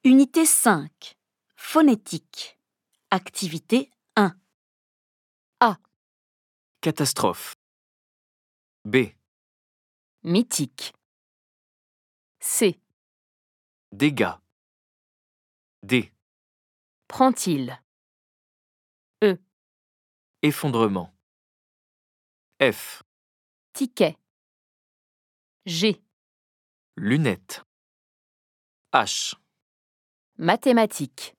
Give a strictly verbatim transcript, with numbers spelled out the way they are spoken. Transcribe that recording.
Unité cinq. Phonétique. Activité un. Catastrophe. B. Mythique. C. Dégâts. D. Prend-il? Effondrement. F. Ticket. G. Lunettes. H. Mathématiques.